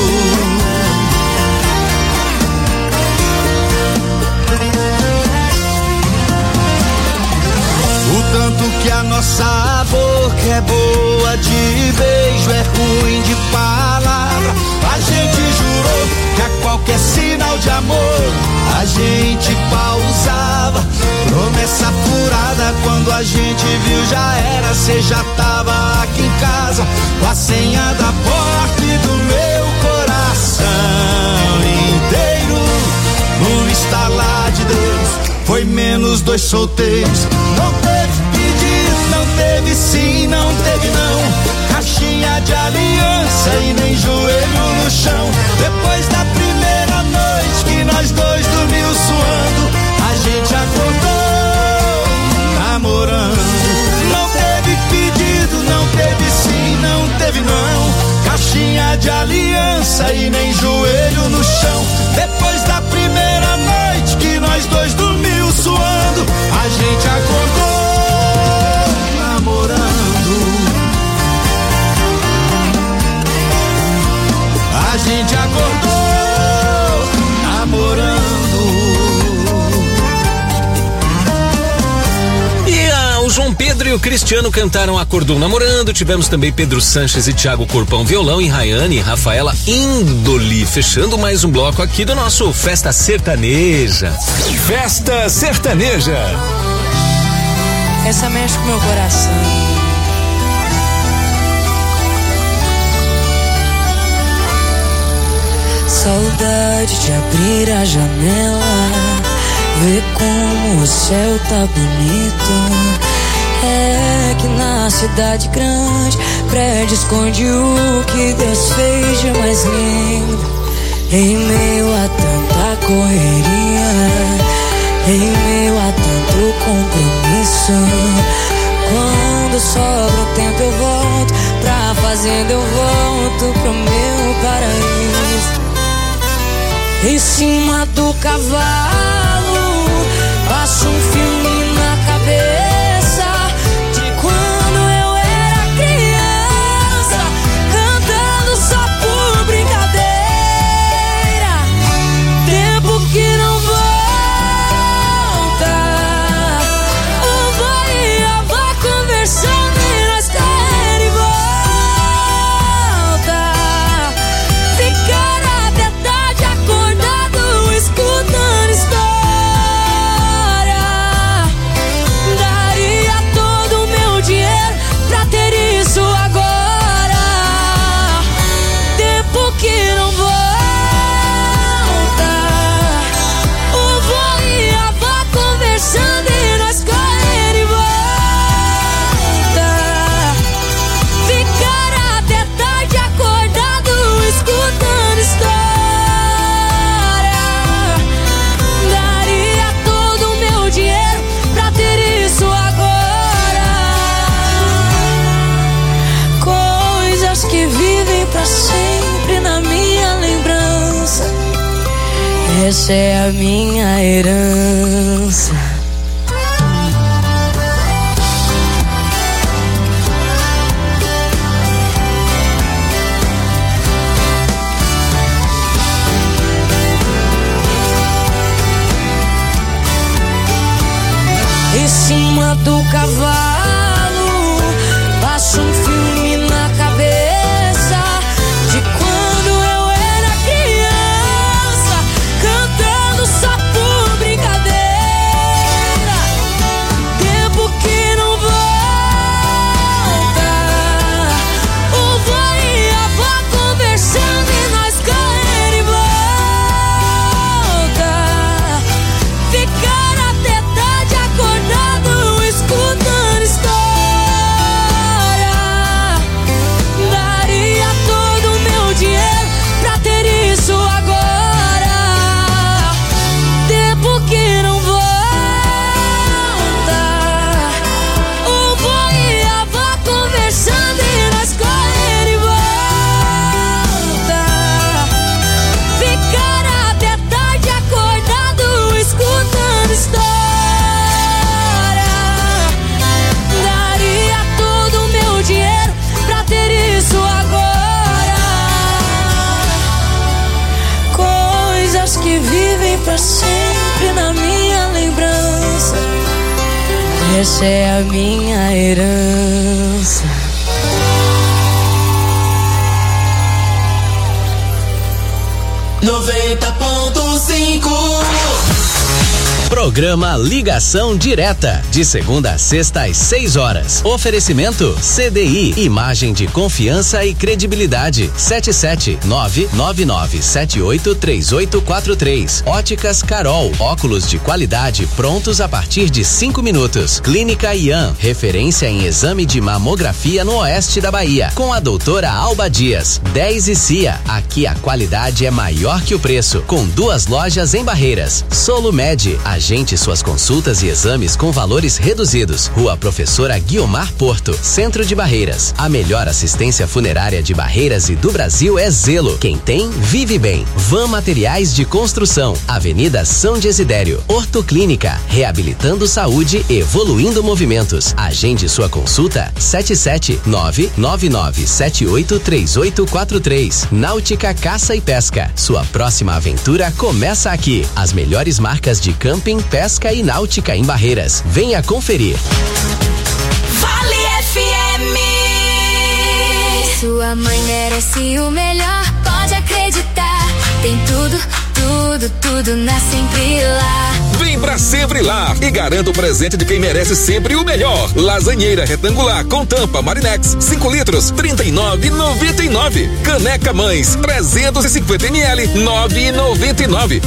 O tanto que a nossa boca é boa de beijo, é ruim de palavra. A gente jurou que a qualquer sinal de amor a gente pausava. Promessa furada, quando a gente viu já era, cê já tava aqui em casa, com a senha da porta e do meu coração inteiro. No estalar de Deus, foi menos dois solteiros. Não teve pedido, não teve sim, não teve não. Caixinha de aliança e nem joelho no chão. Depois da primeira noite que nós dois dormimos suando, a gente acordou namorando. Não teve pedido, não teve sim, não teve não. Caixinha de aliança e nem joelho no chão. Depois da primeira noite que nós dois dormimos suando, a gente acordou namorando. A gente acordou namorando. Pedro e o Cristiano cantaram Acordou Namorando. Tivemos também Pedro Sanches e Thiago Corpão violão, e Rayane e Rafaela Índole, fechando mais um bloco aqui do nosso Festa Sertaneja. Festa Sertaneja. Essa mexe com meu coração. Saudade de abrir a janela, ver como o céu tá bonito. É que na cidade grande, prédio esconde o que Deus fez de mais lindo. Em meio a tanta correria, em meio a tanto compromisso, quando sobra um tempo eu volto pra fazenda, eu volto pro meu paraíso. Em cima do cavalo, passo um filme na cabeça de quando eu era criança, cantando só por brincadeira. Tempo que não volta, o vô e a avó conversando e nós quer e volta. Ficar até tarde acordado escutando história. Daria todo o meu dinheiro pra ter isso agora. Tempo que não volta, o vô e a avó conversando e nós correndo e volta. Ficar até tarde acordado escutando história. Daria todo o meu dinheiro pra ter isso agora. Coisas que vivem pra sempre na minha lembrança. Essa é a minha herança. Em cima do cavalo, passo um filme na cabeça de quando eu era criança, cantando só por brincadeira. Tempo que não volta, o vô e a avó conversando e nós correndo e volta. Ficar até tarde acordado escutando história. Daria todo o meu dinheiro pra ter isso agora. Tempo que não volta, o vô e a avó conversando e nós correndo e volta. Ficar até tarde acordado escutando história. Daria todo o meu dinheiro pra ter isso agora. Coisas que vivem pra sempre na minha lembrança. Essa é a minha herança. noventa ponto cinco. Programa Ligação Direta, de segunda a sexta às seis horas. Oferecimento C D I, imagem de confiança e credibilidade. sete sete nove nove nove sete oito três oito quatro três. Óticas Carol, óculos de qualidade prontos a partir de cinco minutos. Clínica Ian, referência em exame de mamografia no oeste da Bahia, com a doutora Alba Dias. dez e Cia, aqui a qualidade é maior que o preço, com duas lojas em Barreiras. Solumed, agende suas consultas e exames com valores reduzidos. Rua Professora Guiomar Porto, Centro de Barreiras. A melhor assistência funerária de Barreiras e do Brasil é Zelo. Quem tem, vive bem. Van Materiais de Construção, Avenida São Desidério. Ortoclínica, reabilitando saúde, evoluindo movimentos. Agende sua consulta sete sete nove nove nove sete oito três oito quatro três. Náutica Caça e Pesca, sua próxima aventura começa aqui. As melhores marcas de camping, pesca e náutica em Barreiras. Venha conferir. M. Sua mãe merece o melhor, pode acreditar. Tem tudo, tudo, tudo na Sempre Lá. Vem pra Sempre Lá e garanta o presente de quem merece sempre o melhor. Lasanheira retangular com tampa Marinex, cinco litros, trinta e nove e noventa e nove. Caneca Mães, trezentos e cinquenta mililitros, nove e noventa e nove.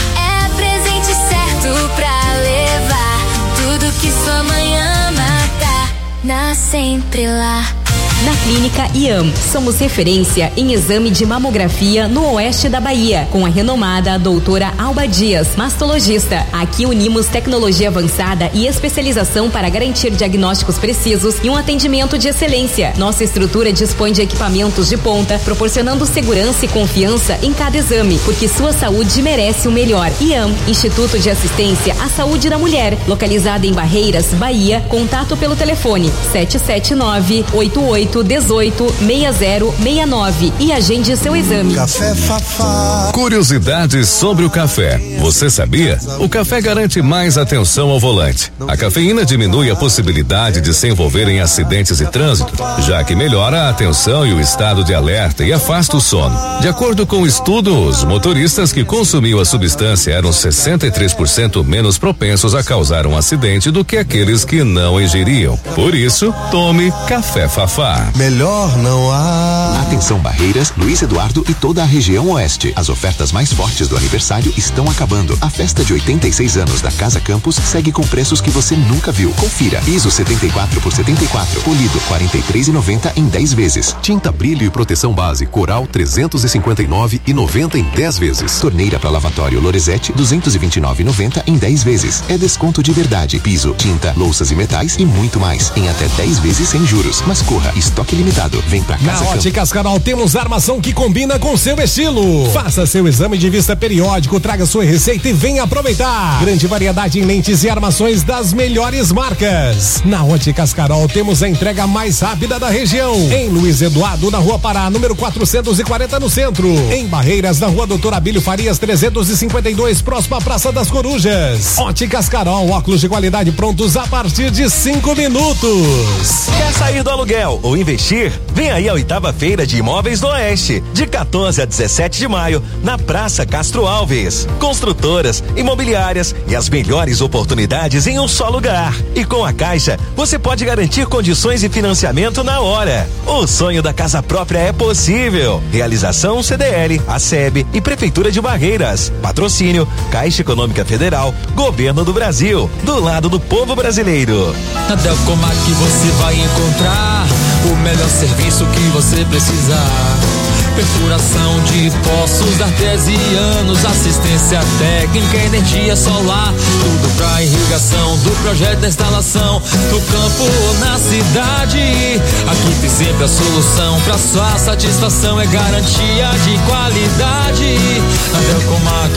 É presente certo pra levar. Tudo que sua mãe ama tá na Sempre Lá. Na Clínica I A M, somos referência em exame de mamografia no oeste da Bahia, com a renomada doutora Alba Dias, mastologista. Aqui unimos tecnologia avançada e especialização para garantir diagnósticos precisos e um atendimento de excelência. Nossa estrutura dispõe de equipamentos de ponta, proporcionando segurança e confiança em cada exame, porque sua saúde merece o melhor. I A M, Instituto de Assistência à Saúde da Mulher, localizada em Barreiras, Bahia. Contato pelo telefone sete sete nove, oito oito dezoito, seis zero seis nove e agende seu exame. Café Fafá. Curiosidades sobre o café. Você sabia? O café garante mais atenção ao volante. A cafeína diminui a possibilidade de se envolver em acidentes de trânsito, já que melhora a atenção e o estado de alerta e afasta o sono. De acordo com o estudo, os motoristas que consumiam a substância eram sessenta e três por cento menos propensos a causar um acidente do que aqueles que não ingeriam. Por isso, tome Café Fafá. Melhor não há. Atenção Barreiras, Luiz Eduardo e toda a região oeste. As ofertas mais fortes do aniversário estão acabando. A festa de oitenta e seis anos da Casa Campos segue com preços que você nunca viu. Confira. Piso setenta e quatro por setenta e quatro, polido quarenta e três e noventa em dez vezes. Tinta brilho e proteção base Coral trezentos e cinquenta e nove e noventa em dez vezes. Torneira para lavatório Lorenzetti duzentos e vinte e nove e noventa em dez vezes. É desconto de verdade. Piso, tinta, louças e metais e muito mais em até dez vezes sem juros. Mas corra, estoque limitado. Vem pra Casa Na Campos. Óticas Carol temos armação que combina com seu estilo. Faça seu exame de vista periódico, traga sua receita e venha aproveitar. Grande variedade em lentes e armações das melhores marcas. Na Óticas Carol temos a entrega mais rápida da região. Em Luiz Eduardo, na Rua Pará, número quatrocentos e quarenta no centro. Em Barreiras, na Rua Doutor Abílio Farias trezentos e cinquenta e dois, próxima à Praça das Corujas. Óticas Carol, óculos de qualidade prontos a partir de cinco minutos. Quer sair do aluguel ou investir? Vem aí a oitava feira de imóveis do Oeste, de quatorze a dezessete de maio, na Praça Castro Alves. Construtoras, imobiliárias e as melhores oportunidades em um só lugar. E com a Caixa, você pode garantir condições de financiamento na hora. O sonho da casa própria é possível. Realização C D L, A S E B e Prefeitura de Barreiras. Patrocínio Caixa Econômica Federal, Governo do Brasil, do lado do povo brasileiro. Na Delcomac você vai encontrar o melhor serviço que você precisar. Perfuração de poços artesianos, assistência técnica, energia solar, tudo pra irrigação, do projeto da instalação, no campo ou na cidade. Aqui tem sempre a solução, pra sua satisfação é garantia de qualidade. Na Delcomac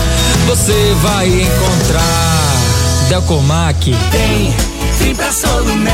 você vai encontrar. Delcomac tem, vem pra Solumed.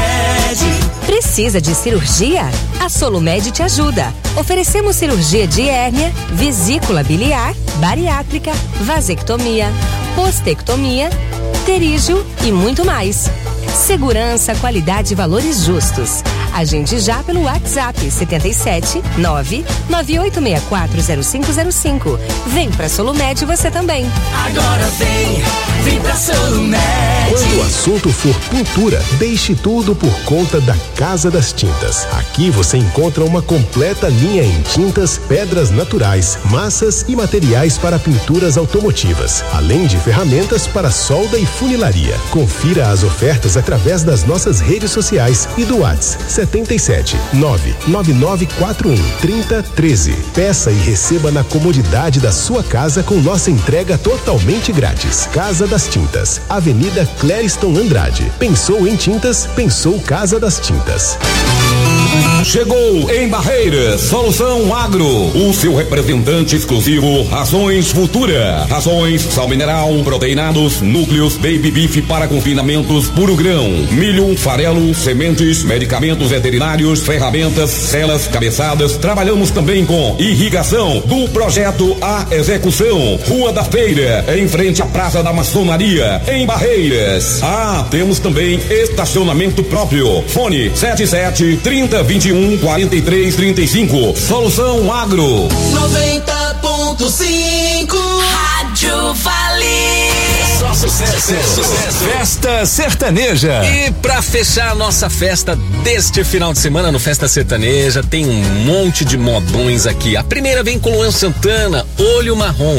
Precisa de cirurgia? A Solumed te ajuda. Oferecemos cirurgia de hérnia, vesícula biliar, bariátrica, vasectomia, postectomia, pterígio e muito mais. Segurança, qualidade e valores justos. Agende já pelo WhatsApp setenta e sete, nove nove oito seis quatro zero cinco zero cinco. Vem pra Solumed você também. Agora vem, vem pra Solumed. Quando o assunto for pintura, deixe tudo por conta da Casa das Tintas. Aqui você encontra uma completa linha em tintas, pedras naturais, massas e materiais para pinturas automotivas, além de ferramentas para solda e funilaria. Confira as ofertas através das nossas redes sociais e do WhatsApp setenta e sete, nove nove nove quatro um, três zero um três. Peça e receba na comodidade da sua casa com nossa entrega totalmente grátis. Casa das Tintas, Avenida Clériston Andrade. Pensou em tintas? Pensou Casa das Tintas. Chegou em Barreiras, Solução Agro, o seu representante exclusivo, Rações Futura. Rações, sal mineral, proteinados, núcleos, baby beef para confinamentos, puro grão, milho, farelo, sementes, medicamentos veterinários, ferramentas, celas, cabeçadas. Trabalhamos também com irrigação, do projeto à execução. Rua da Feira, em frente à Praça da Maçonaria, em Barreiras. Ah, temos também estacionamento próprio. Fone sete sete, trinta, vinte e um, quarenta e três, trinta e cinco. Solução Agro. noventa ponto cinco Rádio Vale. Só sucesso. Sucesso. Festa Sertaneja. E pra fechar a nossa festa deste final de semana no Festa Sertaneja, tem um monte de modões aqui. A primeira vem com Luan Santana, Olho Marrom.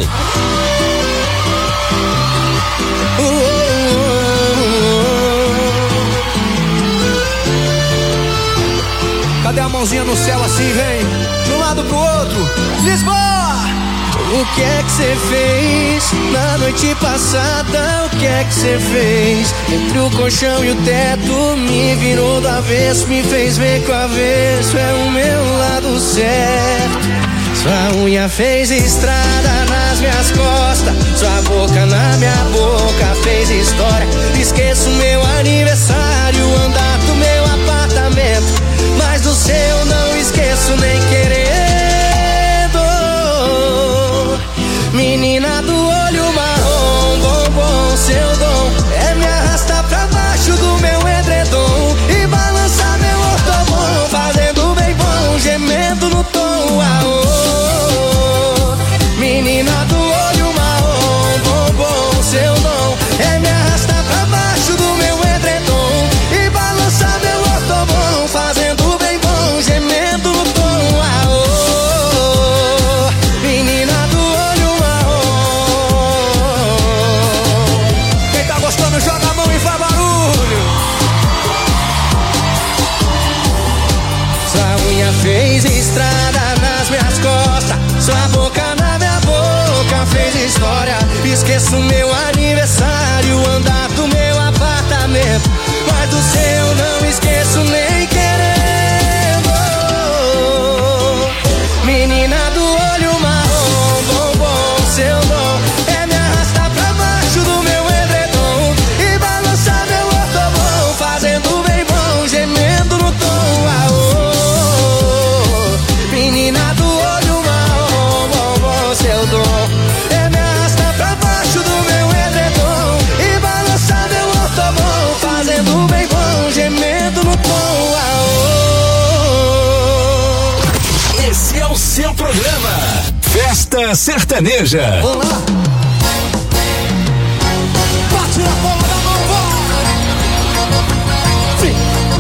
Cadê a mãozinha no céu assim, vem? De um lado pro outro. Lisboa! O que é que você fez na noite passada? O que é que você fez? Entre o colchão e o teto, me virou do avesso, me fez ver que o avesso é o meu lado certo. Sua unha fez estrada nas minhas costas, sua boca na minha boca fez história. Esqueço meu aniversário, andar do meu apartamento, mas do seu não esqueço nem querendo. Menina do olho marrom, bombom, seu dom é me arrastar pra baixo do meu edredom e balançar meu ortobom, fazendo bem bom, gemendo no tom. Aô, menina do olho marrom, bombom, seu dom é me arrastar pra baixo do meu edredom e balançar meu ortobom, fazendo bem bom, gemendo no tom. Aô, menina do olho marrom. Quem tá gostando joga a mão e faz barulho. Sua unha fez estrada nas minhas costas, sua boca na minha boca fez história. Esqueço meu aniversário, andar do meu apartamento, mas do seu não esqueço nem querendo. Menina do olho marrom, bombom, seu dom é me arrastar pra baixo do meu edredom e balançar meu ortobom, fazendo bem bom, gemendo no tom. Aô, menina do olho marrom, bombom, seu dom é me arrastar pra baixo do meu edredom e balançar meu ortobom, fazendo bem bom, gemendo no tom. Aô. Esse é o seu programa Festa Sertaneja. Olá. Bate na palma da mão, vai. Sim.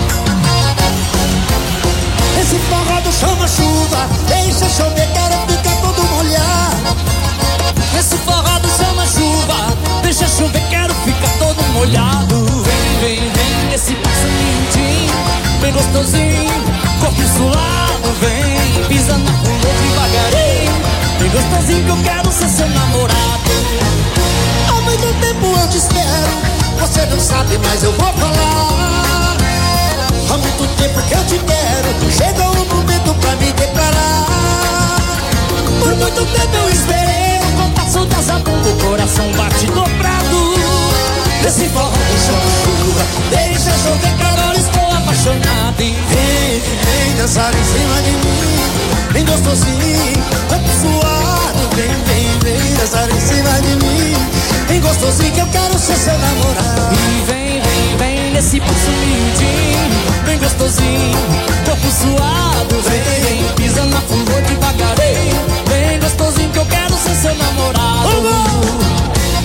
Esse forró chama chuva, deixa chover, quero ficar todo molhado. Esse forró chama chuva, deixa chover, quero ficar todo molhado. Vem, vem, vem, esse passo lindinho, bem gostosinho, corpo suado, vem, pisa na rua devagarinho, bem gostosinho que eu quero ser seu namorado. Há muito tempo eu te espero, você não sabe, mas eu vou falar. Há muito tempo que eu te quero, chegou o momento pra me declarar. Por muito tempo eu esperei, o compasso da zabumba, o coração bate dobrado. Esse forró chama chuva, deixa chover, Carol, estou apaixonado. E vem, vem dançar em cima de mim, bem gostosinho, corpo suado. Vem, vem, vem dançar em cima de mim, bem gostosinho que eu quero ser seu namorado. E vem, vem, vem nesse passo lindinho, bem gostosinho, corpo suado. Vem, vem, pisa na flor devagarinho, bem gostosinho que eu quero ser seu namorado. Oh,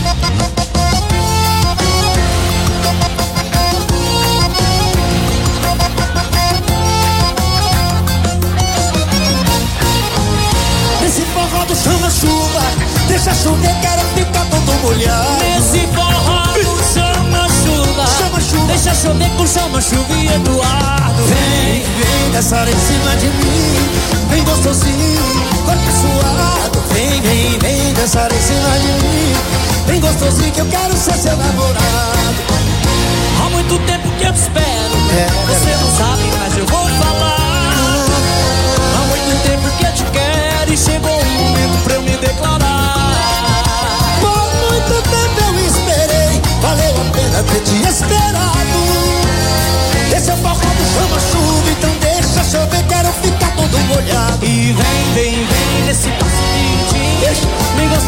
esse forró chama chuva, deixa chover, quero ficar todo molhado. esse forró chama chuva, chama chuva, deixa chover com chama chuva e Eduardo. Vem, vem dançar em cima de mim, bem gostosinho, corpo suado. Vem, vem, vem dançar em cima de mim, bem gostosinho que eu quero ser seu namorado. Há muito tempo que eu te espero, é, você é. não sabe, mas eu vou falar.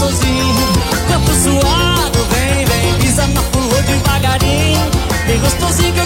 gostosinho, corpo suado, vem, vem, pisa na flor devagarinho, bem gostosinho.